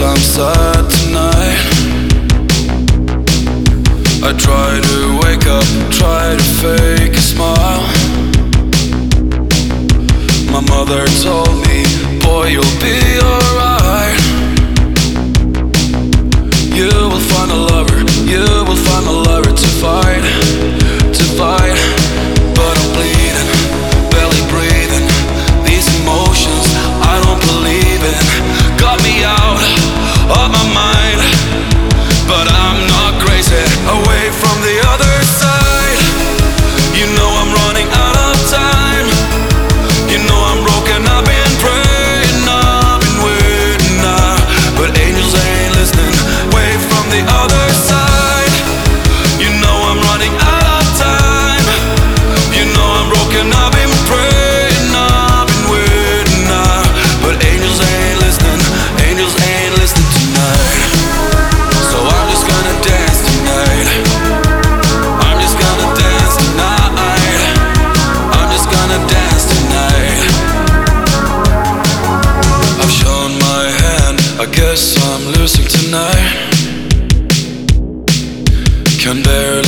I'm sad tonight. I try to wake up, try to fake a smile. My mother told me, boy, you'll be alright. You will find a lover, you will find a lover to fight, to fight. But I'm bleeding, barely breathing. These emotions I don't believe in got me out of my mind. But I'm not crazy, away from the other side. You know I'm running out of time. You know I'm broken, I've been praying, I've been waiting now. But angels ain't listening, way from the other side. You know I'm running out of time. You know I'm broken, I've been praying, I've been waiting now. But angels ain't listening, angels ain't listening tonight. So I'm just gonna dance tonight. I'm just gonna dance tonight. I'm just gonna dance tonight. I've shown my hand, I guess I'm losing tonight. Can barely